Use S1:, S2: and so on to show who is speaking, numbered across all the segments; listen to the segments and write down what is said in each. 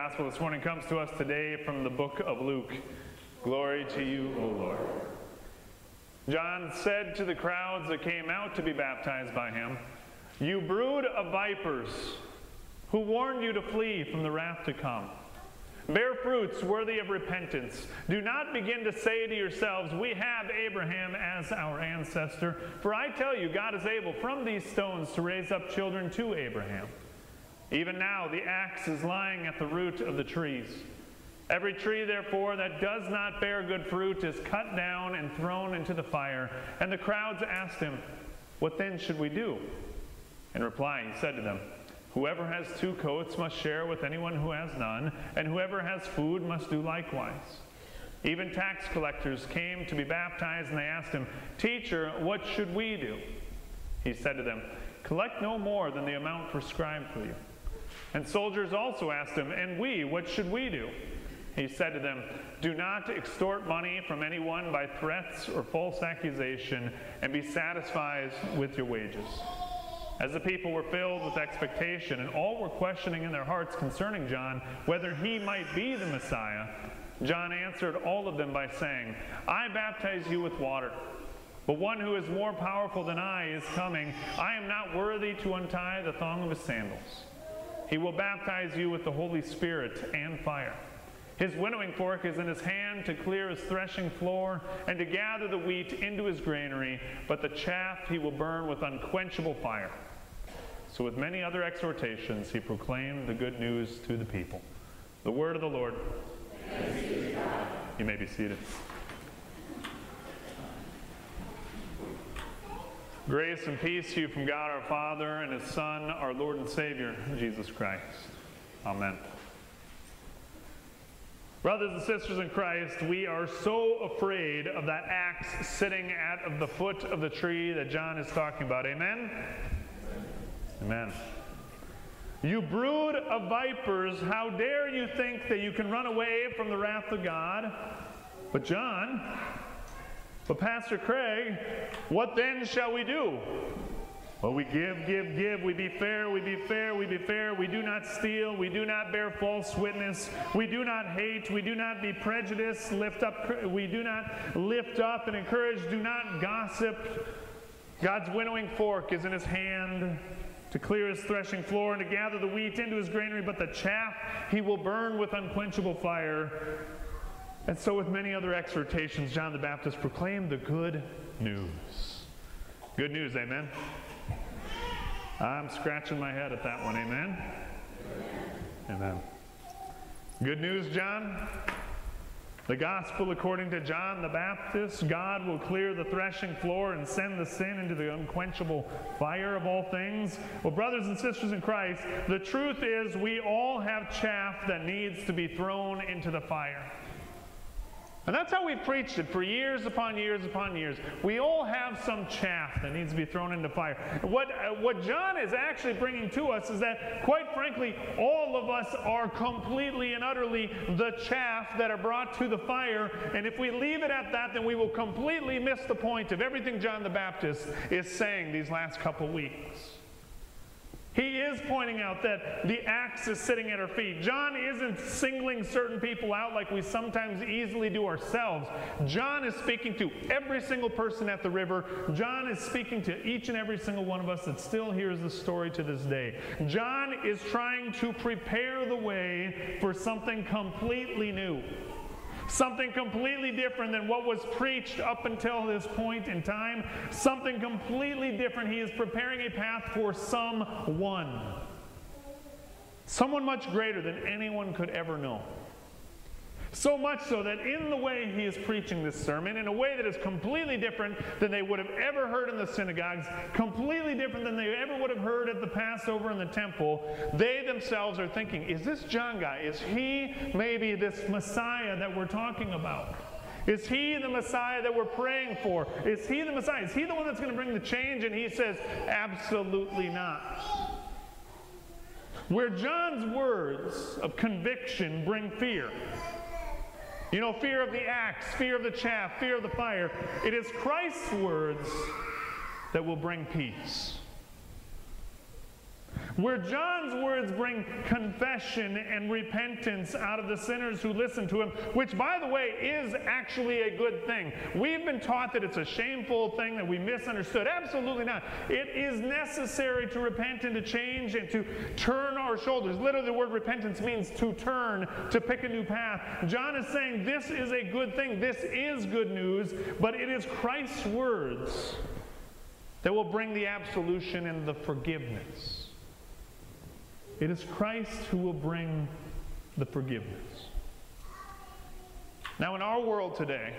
S1: gospel this morning comes to us today from the book of Luke. Glory to you, O Lord. John said to the crowds that came out to be baptized by him, "You brood of vipers, who warned you to flee from the wrath to come? Bear fruits worthy of repentance. Do not begin to say to yourselves, 'We have Abraham as our ancestor.' For I tell you, God is able from these stones to raise up children to Abraham. Even now the axe is lying at the root of the trees. Every tree, therefore, that does not bear good fruit is cut down and thrown into the fire." And the crowds asked him, "What then should we do?" In reply, he said to them, "Whoever has 2 coats must share with anyone who has none, and whoever has food must do likewise." Even tax collectors came to be baptized, and they asked him, "Teacher, what should we do?" He said to them, "Collect no more than the amount prescribed for you." And soldiers also asked him, "And we, what should we do?" He said to them, "Do not extort money from anyone by threats or false accusation, and be satisfied with your wages." As the people were filled with expectation, and all were questioning in their hearts concerning John whether he might be the Messiah, John answered all of them by saying, "I baptize you with water, but one who is more powerful than I is coming. I am not worthy to untie the thong of his sandals. He will baptize you with the Holy Spirit and fire. His winnowing fork is in his hand to clear his threshing floor and to gather the wheat into his granary, but the chaff he will burn with unquenchable fire." So with many other exhortations, he proclaimed the good news to the people. The word of the Lord. You may be seated. Grace and peace to you from God our Father and his Son, our Lord and Savior, Jesus Christ. Amen. Brothers and sisters in Christ, we are so afraid of that axe sitting at the foot of the tree that John is talking about. Amen? Amen. "You brood of vipers, how dare you think that you can run away from the wrath of God?" But Pastor Craig, what then shall we do? Well, we give, we be fair, we do not steal, we do not bear false witness, we do not hate, we do not be prejudiced, we do not lift up and encourage, do not gossip. God's winnowing fork is in his hand to clear his threshing floor and to gather the wheat into his granary, but the chaff he will burn with unquenchable fire. And so with many other exhortations, John the Baptist proclaimed the good news. Good news, amen? I'm scratching my head at that one, amen? Amen. Good news, John? The gospel according to John the Baptist, God will clear the threshing floor and send the sin into the unquenchable fire of all things. Well, brothers and sisters in Christ, the truth is we all have chaff that needs to be thrown into the fire. And that's how we've preached it for years upon years upon years. We all have some chaff that needs to be thrown into fire. What John is actually bringing to us is that, quite frankly, all of us are completely and utterly the chaff that are brought to the fire. And if we leave it at that, then we will completely miss the point of everything John the Baptist is saying these last couple weeks. He is pointing out that the axe is sitting at our feet. John isn't singling certain people out like we sometimes easily do ourselves. John is speaking to every single person at the river. John is speaking to each and every single one of us that still hears the story to this day. John is trying to prepare the way for something completely new. Something completely different than what was preached up until this point in time. Something completely different. He is preparing a path for someone. Someone much greater than anyone could ever know. So much so that in the way he is preaching this sermon, in a way that is completely different than they would have ever heard in the synagogues, completely different than they ever would have heard at the Passover in the temple, they themselves are thinking, is this John guy? Is he maybe this Messiah that we're talking about? Is he the Messiah that we're praying for? Is he the Messiah? Is he the one that's going to bring the change? And he says, absolutely not. Where John's words of conviction bring fear, you know, fear of the axe, fear of the chaff, fear of the fire, it is Christ's words that will bring peace. Where John's words bring confession and repentance out of the sinners who listen to him, which, by the way, is actually a good thing. We've been taught that it's a shameful thing, that we misunderstood. Absolutely not. It is necessary to repent and to change and to turn our shoulders. Literally, the word repentance means to turn, to pick a new path. John is saying this is a good thing. This is good news, but it is Christ's words that will bring the absolution and the forgiveness. It is Christ who will bring the forgiveness. Now, in our world today,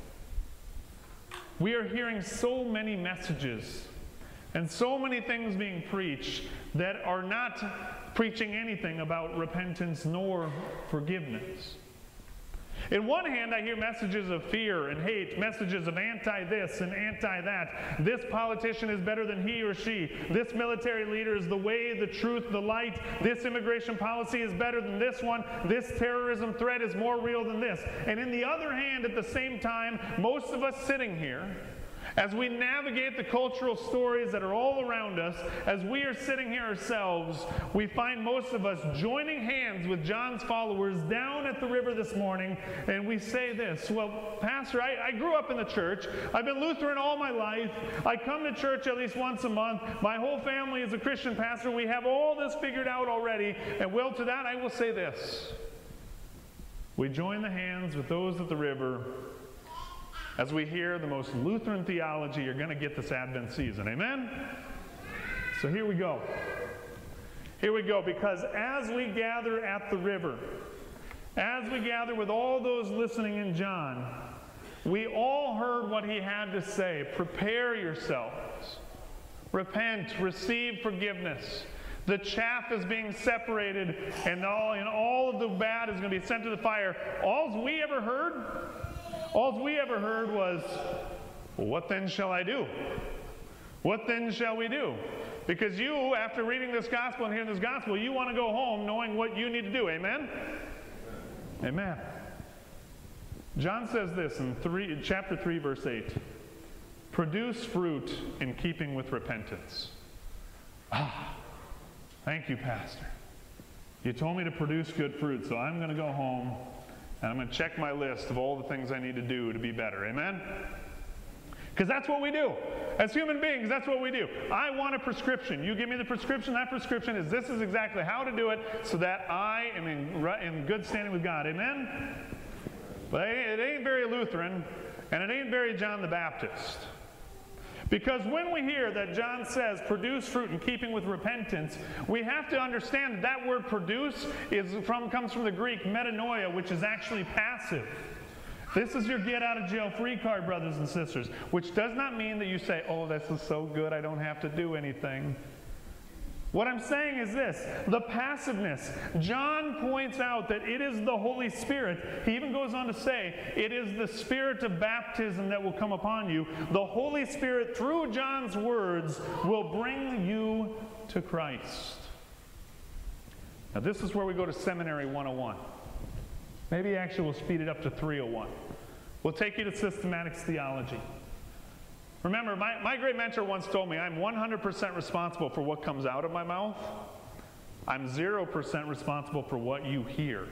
S1: we are hearing so many messages and so many things being preached that are not preaching anything about repentance nor forgiveness. In one hand, I hear messages of fear and hate, messages of anti-this and anti-that. This politician is better than he or she. This military leader is the way, the truth, the light. This immigration policy is better than this one. This terrorism threat is more real than this. And in the other hand, at the same time, most of us sitting here, as we navigate the cultural stories that are all around us, as we are sitting here ourselves, we find most of us joining hands with John's followers down at the river this morning, and we say this, well, Pastor, I grew up in the church. I've been Lutheran all my life. I come to church at least once a month. My whole family is a Christian pastor. We have all this figured out already. And well, to that I will say this. We join the hands with those at the river as we hear the most Lutheran theology you're going to get this Advent season. Amen? So here we go. Here we go, because as we gather at the river, as we gather with all those listening in John, we all heard what he had to say. Prepare yourselves. Repent. Receive forgiveness. The chaff is being separated, and all of the bad is going to be sent to the fire. All we ever heard was, well, what then shall I do? What then shall we do? Because you, after reading this gospel and hearing this gospel, you want to go home knowing what you need to do. Amen? Amen. John says this in chapter 3, verse 8. Produce fruit in keeping with repentance. Thank you, Pastor. You told me to produce good fruit, so I'm going to go home and I'm going to check my list of all the things I need to do to be better. Amen? Because that's what we do. As human beings, that's what we do. I want a prescription. You give me the prescription. That prescription is this is exactly how to do it so that I am in good standing with God. Amen? But it ain't very Lutheran, and it ain't very John the Baptist. Because when we hear that John says, produce fruit in keeping with repentance, we have to understand that that word produce comes from the Greek metanoia, which is actually passive. This is your get out of jail free card, brothers and sisters, which does not mean that you say, oh, this is so good, I don't have to do anything. What I'm saying is this, the passiveness. John points out that it is the Holy Spirit. He even goes on to say, it is the Spirit of baptism that will come upon you. The Holy Spirit, through John's words, will bring you to Christ. Now this is where we go to Seminary 101. Maybe actually we'll speed it up to 301. We'll take you to systematics theology. Remember, my great mentor once told me, I'm 100% responsible for what comes out of my mouth. I'm 0% responsible for what you hear.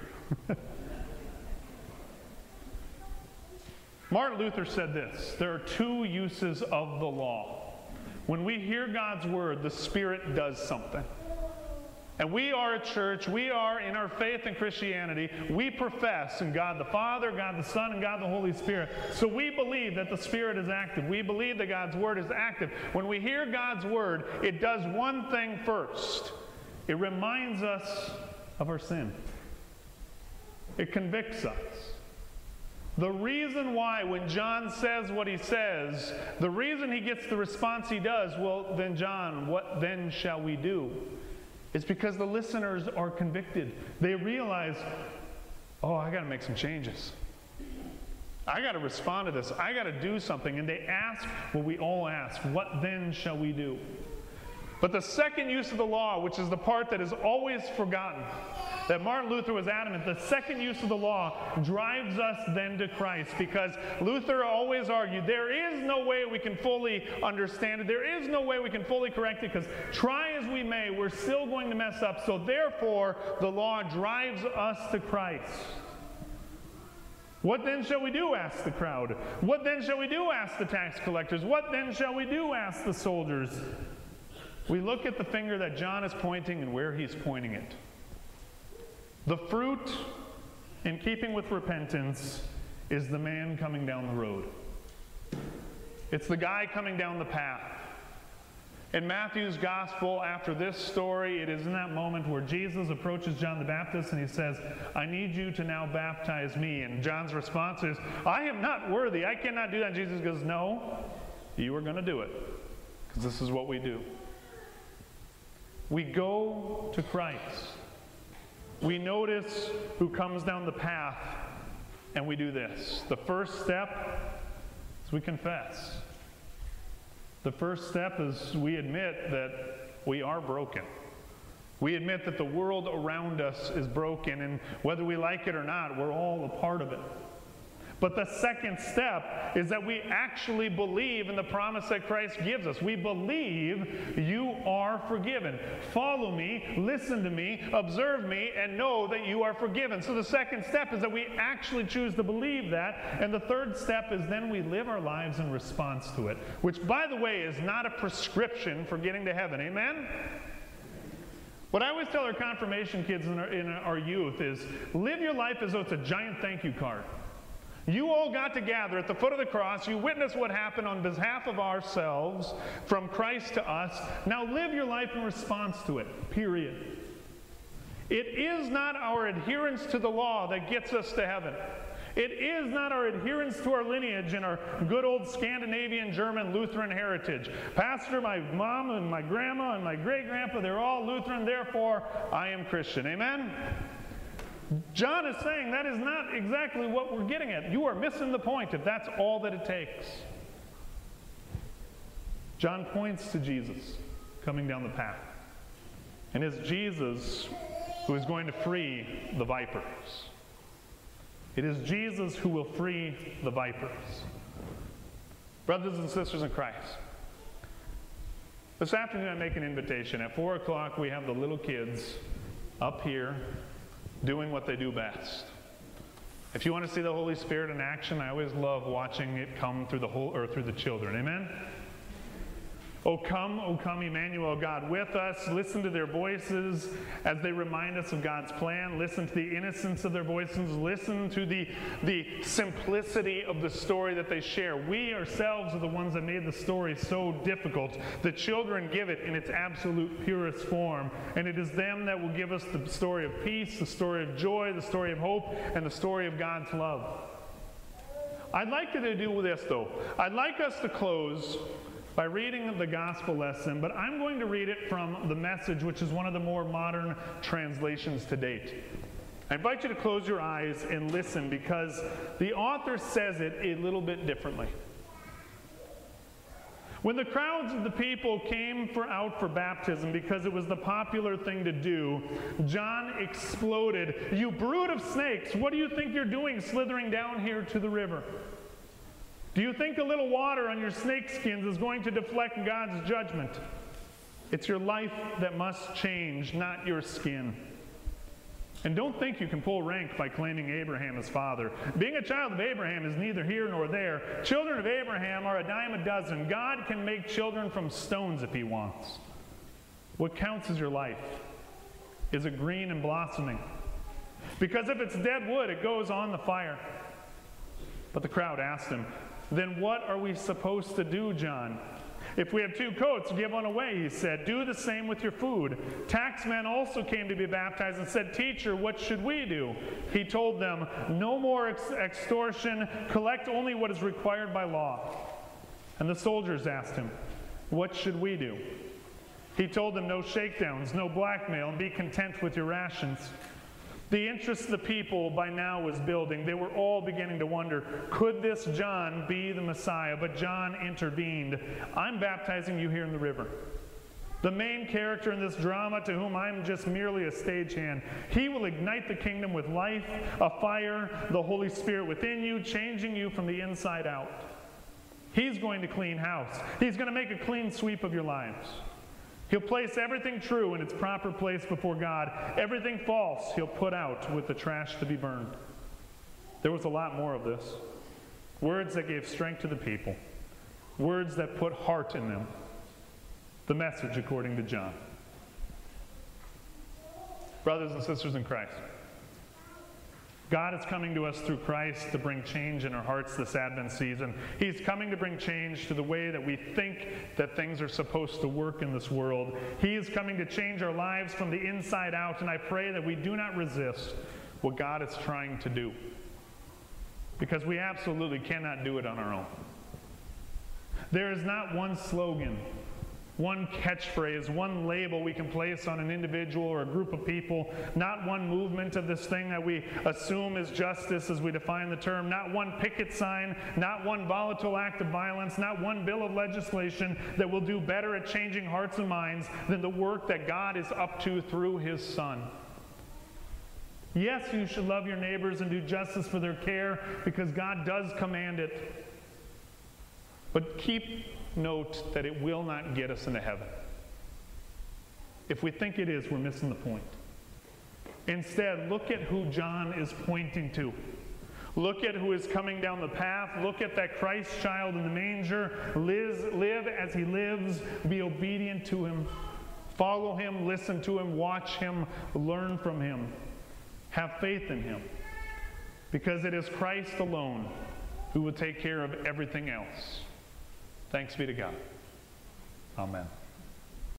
S1: Martin Luther said this, there are two uses of the law. When we hear God's word, the Spirit does something. And we are a church, we are in our faith in Christianity, we profess in God the Father, God the Son, and God the Holy Spirit. So we believe that the Spirit is active. We believe that God's Word is active. When we hear God's Word, it does one thing first. It reminds us of our sin. It convicts us. The reason why when John says what he says, the reason he gets the response he does, well, then John, what then shall we do? It's because the listeners are convicted. They realize, oh, I got to make some changes. I got to respond to this. I got to do something. And they ask what we all ask, what then shall we do? But the second use of the law, which is the part that is always forgotten, that Martin Luther was adamant, the second use of the law drives us then to Christ, because Luther always argued there is no way we can fully understand it. There is no way we can fully correct it, because try as we may, we're still going to mess up. So therefore, the law drives us to Christ. What then shall we do? Asked the crowd. What then shall we do? Asked the tax collectors. What then shall we do? Asked the soldiers. We look at the finger that John is pointing and where he's pointing it. The fruit, in keeping with repentance, is the man coming down the road. It's the guy coming down the path. In Matthew's gospel, after this story, it is in that moment where Jesus approaches John the Baptist and he says, I need you to now baptize me. And John's response is, I am not worthy. I cannot do that. And Jesus goes, no, you are going to do it, because this is what we do. We go to Christ. We notice who comes down the path, and we do this. The first step is we confess. The first step is we admit that we are broken. We admit that the world around us is broken, and whether we like it or not, we're all a part of it. But the second step is that we actually believe in the promise that Christ gives us. We believe you are forgiven. Follow me, listen to me, observe me, and know that you are forgiven. So the second step is that we actually choose to believe that. And the third step is then we live our lives in response to it, which, by the way, is not a prescription for getting to heaven. Amen? What I always tell our confirmation kids in our youth is, live your life as though it's a giant thank you card. You all got to gather at the foot of the cross. You witnessed what happened on behalf of ourselves from Christ to us. Now live your life in response to it, period. It is not our adherence to the law that gets us to heaven. It is not our adherence to our lineage and our good old Scandinavian German Lutheran heritage. Pastor, my mom and my grandma and my great-grandpa, they're all Lutheran, therefore I am Christian. Amen? John is saying that is not exactly what we're getting at. You are missing the point if that's all that it takes. John points to Jesus coming down the path. And it's Jesus who is going to free the vipers. It is Jesus who will free the vipers. Brothers and sisters in Christ, this afternoon I make an invitation. At 4 o'clock we have the little kids up here doing what they do best. If you want to see the Holy Spirit in action, I always love watching it come through through the children. Amen? O come, Emmanuel, God with us. Listen to their voices as they remind us of God's plan. Listen to the innocence of their voices. Listen to the simplicity of the story that they share. We ourselves are the ones that made the story so difficult. The children give it in its absolute purest form. And it is them that will give us the story of peace, the story of joy, the story of hope, and the story of God's love. I'd like to do this, though. I'd like us to close by reading the gospel lesson, but I'm going to read it from the Message, which is one of the more modern translations to date. I invite you to close your eyes and listen, because the author says it a little bit differently. When the crowds of the people came out for baptism, because it was the popular thing to do, John exploded. You brood of snakes, what do you think you're doing slithering down here to the river? Do you think a little water on your snake skins is going to deflect God's judgment? It's your life that must change, not your skin. And don't think you can pull rank by claiming Abraham as father. Being a child of Abraham is neither here nor there. Children of Abraham are a dime a dozen. God can make children from stones if he wants. What counts is your life. Is it green and blossoming? Because if it's dead wood, it goes on the fire. But the crowd asked him, then what are we supposed to do, John? If we have 2 coats, give one away, he said. Do the same with your food. Taxmen also came to be baptized and said, Teacher, what should we do? He told them, no more extortion. Collect only what is required by law. And the soldiers asked him, what should we do? He told them, no shakedowns, no blackmail, and be content with your rations. The interest of the people by now was building. They were all beginning to wonder, could this John be the Messiah? But John intervened. I'm baptizing you here in the river. the main character in this drama to whom I'm just merely a stagehand. He will ignite the kingdom with life, a fire, the Holy Spirit within you, changing you from the inside out. He's going to clean house. He's going to make a clean sweep of your lives. He'll place everything true in its proper place before God. Everything false he'll put out with the trash to be burned. There was a lot more of this. Words that gave strength to the people. Words that put heart in them. The message according to John. Brothers and sisters in Christ, God is coming to us through Christ to bring change in our hearts this Advent season. He's coming to bring change to the way that we think that things are supposed to work in this world. He is coming to change our lives from the inside out, and I pray that we do not resist what God is trying to do, because we absolutely cannot do it on our own. There is not one slogan, one catchphrase, one label we can place on an individual or a group of people, not one movement of this thing that we assume is justice as we define the term, not one picket sign, not one volatile act of violence, not one bill of legislation that will do better at changing hearts and minds than the work that God is up to through His Son. Yes, you should love your neighbors and do justice for their care, because God does command it. But keep note that it will not get us into heaven. If we think it is, we're missing the point. Instead, look at who John is pointing to. Look at who is coming down the path. Look at that Christ child in the manger. Live as he lives. Be obedient to him. Follow him. Listen to him. Watch him. Learn from him. Have faith in him. Because it is Christ alone who will take care of everything else. Thanks be to God. Amen.